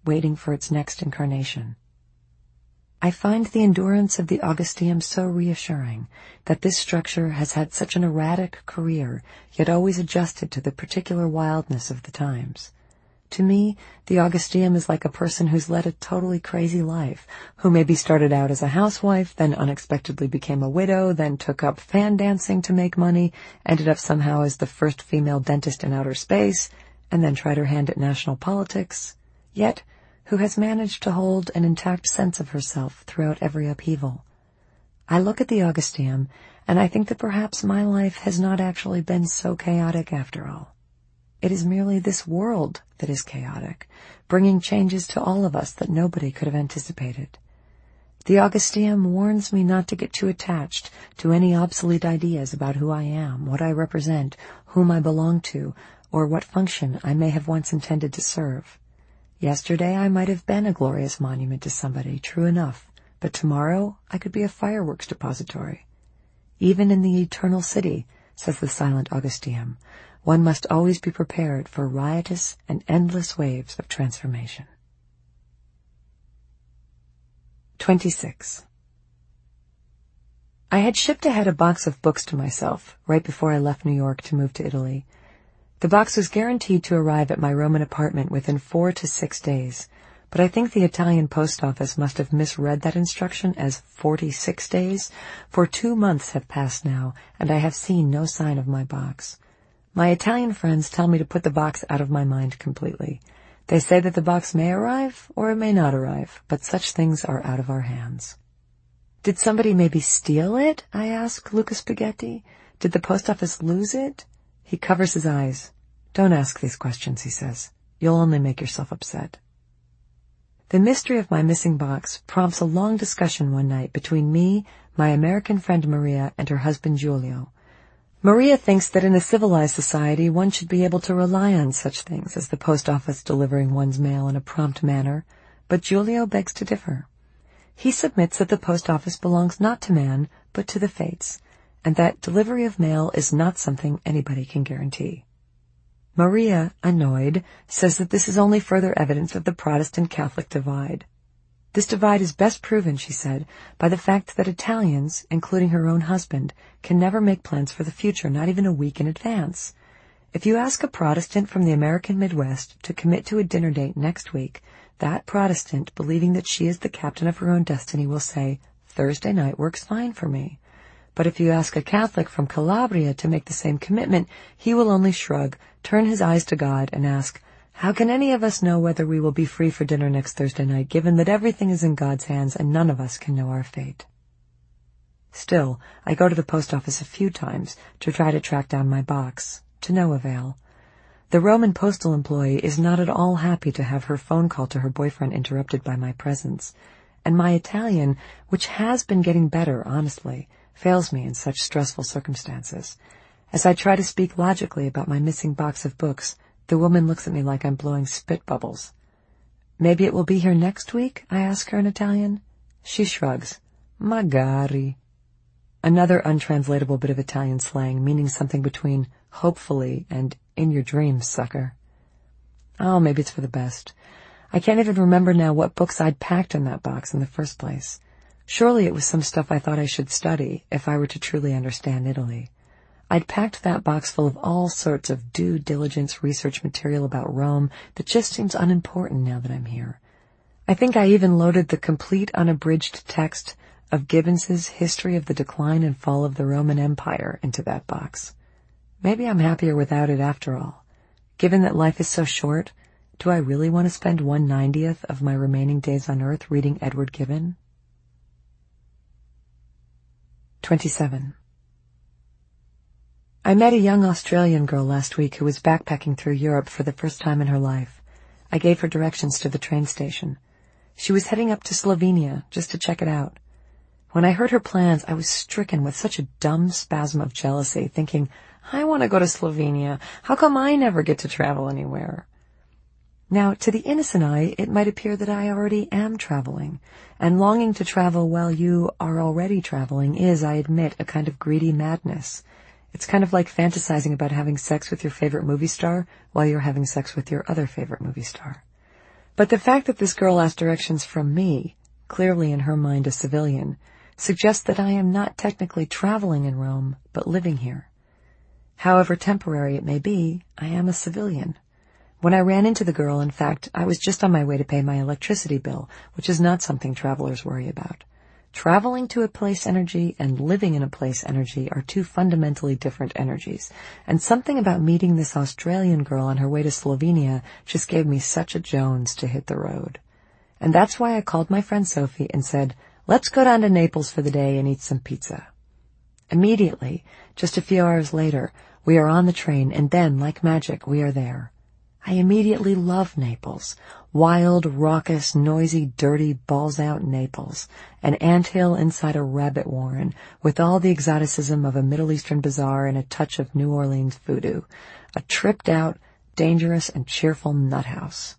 waiting for its next incarnation. I find the endurance of the Augusteum so reassuring that this structure has had such an erratic career, yet always adjusted to the particular wildness of the times. To me, the Augusteum is like a person who's led a totally crazy life, who maybe started out as a housewife, then unexpectedly became a widow, then took up fan dancing to make money, ended up somehow as the first female dentist in outer space, and then tried her hand at national politics, yet who has managed to hold an intact sense of herself throughout every upheaval. I look at the Augusteum, and I think that perhaps my life has not actually been so chaotic after all. It is merely this world that is chaotic, bringing changes to all of us that nobody could have anticipated. The Augusteum warns me not to get too attached to any obsolete ideas about who I am, what I represent, whom I belong to, or what function I may have once intended to serve. Yesterday I might have been a glorious monument to somebody, true enough, but tomorrow I could be a fireworks depository. Even in the eternal city, says the silent Augusteum, one must always be prepared for riotous and endless waves of transformation. twenty-six. I had shipped ahead a box of books to myself right before I left New York to move to Italy. The box was guaranteed to arrive at my Roman apartment within four to six days, but I think the Italian post office must have misread that instruction as forty-six days, for two months have passed now, and I have seen no sign of my box. My Italian friends tell me to put the box out of my mind completely. They say that the box may arrive, or it may not arrive, but such things are out of our hands. Did somebody maybe steal it? I ask Luca Spaghetti. Did the post office lose it? He covers his eyes. Don't ask these questions, he says. You'll only make yourself upset. The mystery of my missing box prompts a long discussion one night between me, my American friend Maria, and her husband Giulio. Maria thinks that in a civilized society one should be able to rely on such things as the post office delivering one's mail in a prompt manner, but Giulio begs to differ. He submits that the post office belongs not to man, but to the fates, and that delivery of mail is not something anybody can guarantee. Maria, annoyed, says that this is only further evidence of the Protestant-Catholic divide. This divide is best proven, she said, by the fact that Italians, including her own husband, can never make plans for the future, not even a week in advance. If you ask a Protestant from the American Midwest to commit to a dinner date next week, that Protestant, believing that she is the captain of her own destiny, will say, Thursday night works fine for me. But if you ask a Catholic from Calabria to make the same commitment, he will only shrug, turn his eyes to God, and ask, how can any of us know whether we will be free for dinner next Thursday night, given that everything is in God's hands and none of us can know our fate? Still, I go to the post office a few times to try to track down my box, to no avail. The Roman postal employee is not at all happy to have her phone call to her boyfriend interrupted by my presence, and my Italian, which has been getting better, honestly, fails me in such stressful circumstances. As I try to speak logically about my missing box of books, the woman looks at me like I'm blowing spit bubbles. Maybe it will be here next week? I ask her in Italian. She shrugs. Magari. Another untranslatable bit of Italian slang, meaning something between hopefully and in your dreams, sucker. Oh, maybe it's for the best. I can't even remember now what books I'd packed in that box in the first place. Surely it was some stuff I thought I should study if I were to truly understand Italy. I'd packed that box full of all sorts of due diligence research material about Rome that just seems unimportant now that I'm here. I think I even loaded the complete unabridged text of Gibbons's History of the Decline and Fall of the Roman Empire into that box. Maybe I'm happier without it after all. Given that life is so short, do I really want to spend one ninetieth of my remaining days on Earth reading Edward Gibbon? twenty-seven. I met a young Australian girl last week who was backpacking through Europe for the first time in her life. I gave her directions to the train station. She was heading up to Slovenia just to check it out. When I heard her plans, I was stricken with such a dumb spasm of jealousy, thinking, I want to go to Slovenia. How come I never get to travel anywhere? Now, to the innocent eye, it might appear that I already am traveling, and longing to travel while you are already traveling is, I admit, a kind of greedy madness. It's kind of like fantasizing about having sex with your favorite movie star while you're having sex with your other favorite movie star. But the fact that this girl asked directions from me, clearly in her mind a civilian, suggests that I am not technically traveling in Rome, but living here. However temporary it may be, I am a civilian. When I ran into the girl, in fact, I was just on my way to pay my electricity bill, which is not something travelers worry about. Traveling to a place energy and living in a place energy are two fundamentally different energies, and something about meeting this Australian girl on her way to Slovenia just gave me such a Jones to hit the road. And that's why I called my friend Sophie and said, let's go down to Naples for the day and eat some pizza. Immediately, just a few hours later, we are on the train, and then, like magic, we are there. I immediately love Naples. Wild, raucous, noisy, dirty, balls-out Naples. An anthill inside a rabbit warren, with all the exoticism of a Middle Eastern bazaar and a touch of New Orleans voodoo. A tripped-out, dangerous, and cheerful nut house.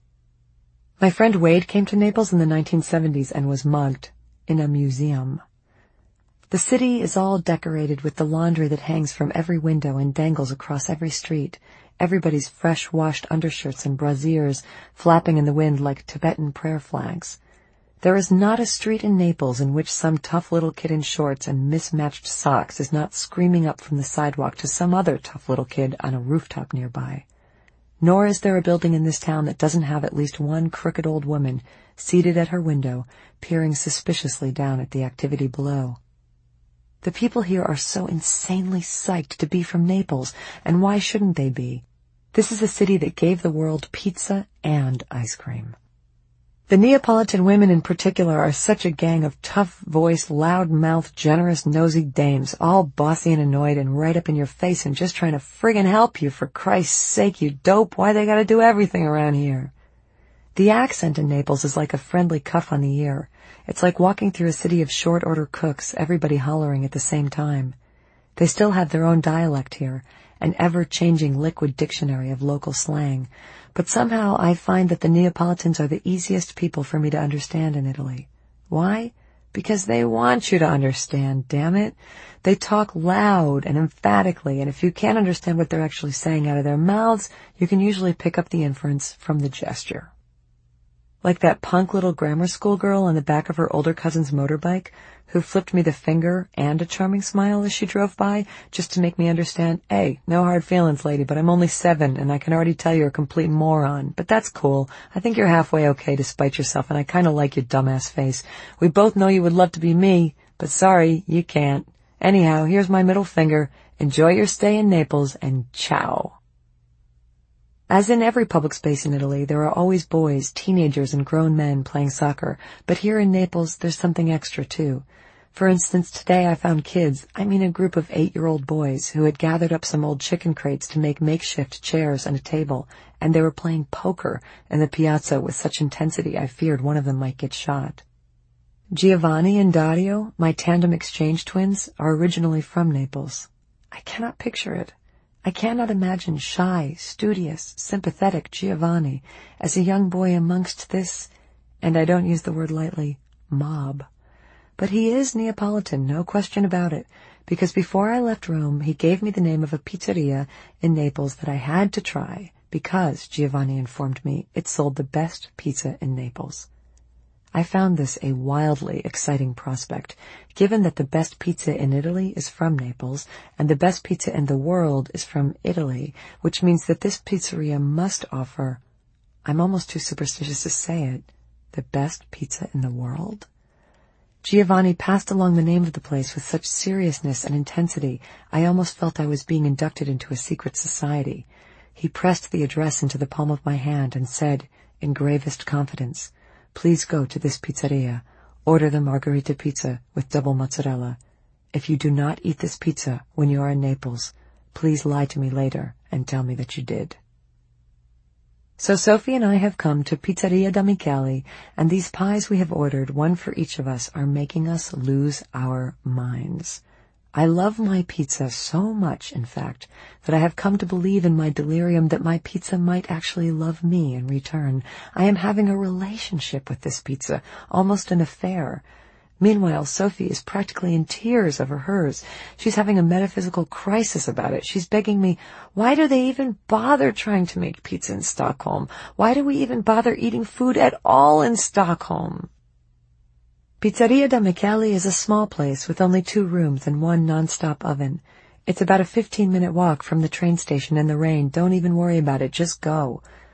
My friend Wade came to Naples in the nineteen seventies and was mugged in a museum. The city is all decorated with the laundry that hangs from every window and dangles across every street. Everybody's fresh-washed undershirts and brassieres flapping in the wind like Tibetan prayer flags. There is not a street in Naples in which some tough little kid in shorts and mismatched socks is not screaming up from the sidewalk to some other tough little kid on a rooftop nearby. Nor is there a building in this town that doesn't have at least one crooked old woman seated at her window, peering suspiciously down at the activity below. The people here are so insanely psyched to be from Naples, and why shouldn't they be? This is a city that gave the world pizza and ice cream. The Neapolitan women in particular are such a gang of tough-voiced, loud-mouthed, generous, nosy dames, all bossy and annoyed and right up in your face and just trying to friggin' help you. For Christ's sake, you dope, why they gotta do everything around here? The accent in Naples is like a friendly cuff on the ear. It's like walking through a city of short-order cooks, everybody hollering at the same time. They still have their own dialect here, an ever-changing liquid dictionary of local slang. But somehow I find that the Neapolitans are the easiest people for me to understand in Italy. Why? Because they want you to understand, damn it. They talk loud and emphatically, and if you can't understand what they're actually saying out of their mouths, you can usually pick up the inference from the gesture. Like that punk little grammar school girl on the back of her older cousin's motorbike who flipped me the finger and a charming smile as she drove by just to make me understand, hey, no hard feelings, lady, but I'm only seven and I can already tell you're a complete moron. But that's cool. I think you're halfway okay despite yourself, and I kind of like your dumbass face. We both know you would love to be me, but sorry, you can't. Anyhow, here's my middle finger. Enjoy your stay in Naples, and ciao. As in every public space in Italy, there are always boys, teenagers, and grown men playing soccer, but here in Naples there's something extra too. For instance, today I found kids, I mean a group of eight-year-old boys, who had gathered up some old chicken crates to make makeshift chairs and a table, and they were playing poker in the piazza with such intensity I feared one of them might get shot. Giovanni and Dario, my tandem exchange twins, are originally from Naples. I cannot picture it. I cannot imagine shy, studious, sympathetic Giovanni as a young boy amongst this, and I don't use the word lightly, mob. But he is Neapolitan, no question about it, because before I left Rome, he gave me the name of a pizzeria in Naples that I had to try, because, Giovanni informed me, it sold the best pizza in Naples. I found this a wildly exciting prospect, given that the best pizza in Italy is from Naples, and the best pizza in the world is from Italy, which means that this pizzeria must offer, I'm almost too superstitious to say it, the best pizza in the world? Giovanni passed along the name of the place with such seriousness and intensity, I almost felt I was being inducted into a secret society. He pressed the address into the palm of my hand and said, in gravest confidence, please go to this pizzeria. Order the margherita pizza with double mozzarella. If you do not eat this pizza when you are in Naples, please lie to me later and tell me that you did. So Sophie and I have come to Pizzeria da Michele, and these pies we have ordered, one for each of us, are making us lose our minds. I love my pizza so much, in fact, that I have come to believe in my delirium that my pizza might actually love me in return. I am having a relationship with this pizza, almost an affair. Meanwhile, Sophie is practically in tears over hers. She's having a metaphysical crisis about it. She's begging me, why do they even bother trying to make pizza in Stockholm? Why do we even bother eating food at all in Stockholm? Pizzeria da Michele is a small place with only two rooms and one non-stop oven. It's about a fifteen-minute walk from the train station in the rain. Don't even worry about it. Just go.